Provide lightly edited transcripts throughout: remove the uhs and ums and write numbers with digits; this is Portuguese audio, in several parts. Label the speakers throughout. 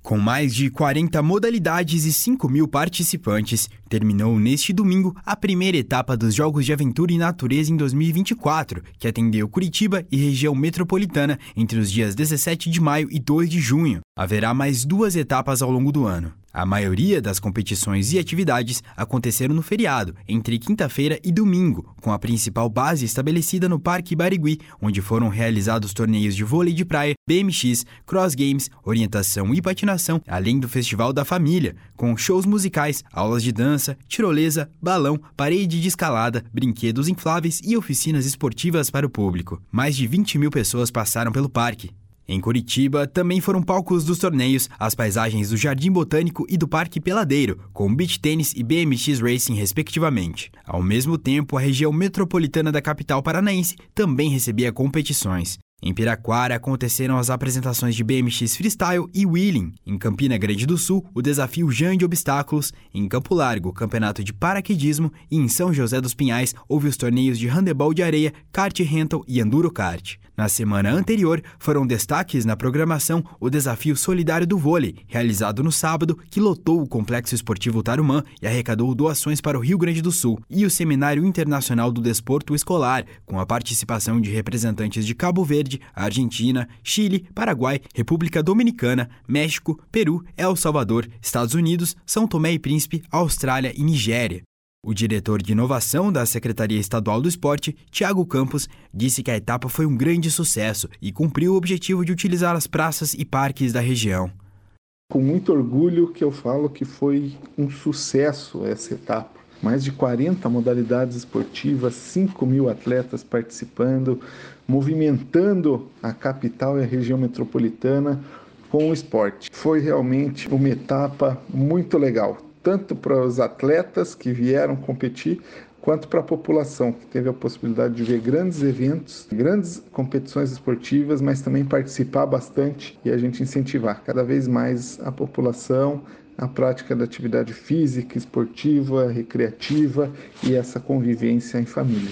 Speaker 1: Com mais de 40 modalidades e 5 mil participantes, terminou neste domingo a primeira etapa dos Jogos de Aventura e Natureza em 2024, que atendeu Curitiba e região metropolitana entre os dias 17 de maio e 2 de junho. Haverá mais 2 etapas ao longo do ano. A maioria das competições e atividades aconteceram no feriado, entre quinta-feira e domingo, com a principal base estabelecida no Parque Barigui, onde foram realizados torneios de vôlei de praia, BMX, cross games, orientação e patinação, além do Festival da Família, com shows musicais, aulas de dança, tirolesa, balão, parede de escalada, brinquedos infláveis e oficinas esportivas para o público. Mais de 20 mil pessoas passaram pelo parque. Em Curitiba, também foram palcos dos torneios as paisagens do Jardim Botânico e do Parque Peladeiro, com beach tênis e BMX Racing, respectivamente. Ao mesmo tempo, a região metropolitana da capital paranaense também recebia competições. Em Piraquara, aconteceram as apresentações de BMX Freestyle e Wheeling. Em Campina Grande do Sul, o desafio Jean de Obstáculos. Em Campo Largo, o campeonato de paraquedismo. E em São José dos Pinhais, houve os torneios de handebol de areia, kart rental e enduro kart. Na semana anterior, foram destaques na programação o desafio solidário do vôlei, realizado no sábado, que lotou o Complexo Esportivo Tarumã e arrecadou doações para o Rio Grande do Sul, e o Seminário Internacional do Desporto Escolar, com a participação de representantes de Cabo Verde, Argentina, Chile, Paraguai, República Dominicana, México, Peru, El Salvador, Estados Unidos, São Tomé e Príncipe, Austrália e Nigéria. O diretor de inovação da Secretaria Estadual do Esporte, Thiago Campos, disse que a etapa foi um grande sucesso e cumpriu o objetivo de utilizar as praças e parques da região.
Speaker 2: Com muito orgulho que eu falo que foi um sucesso essa etapa. Mais de 40 modalidades esportivas, 5 mil atletas participando, movimentando a capital e a região metropolitana com o esporte. Foi realmente uma etapa muito legal, tanto para os atletas que vieram competir, quanto para a população, que teve a possibilidade de ver grandes eventos, grandes competições esportivas, mas também participar bastante e a gente incentivar cada vez mais a população a prática da atividade física, esportiva, recreativa e essa convivência em família.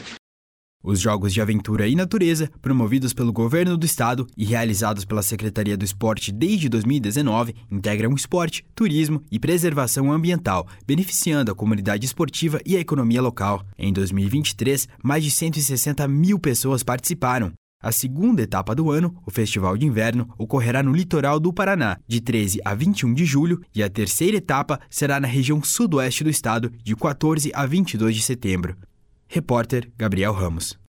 Speaker 1: Os Jogos de Aventura e Natureza, promovidos pelo Governo do Estado e realizados pela Secretaria do Esporte desde 2019, integram esporte, turismo e preservação ambiental, beneficiando a comunidade esportiva e a economia local. Em 2023, mais de 160 mil pessoas participaram. A segunda etapa do ano, o Festival de Inverno, ocorrerá no litoral do Paraná, de 13 a 21 de julho, e a terceira etapa será na região sudoeste do estado, de 14 a 22 de setembro. Repórter Gabriel Ramos.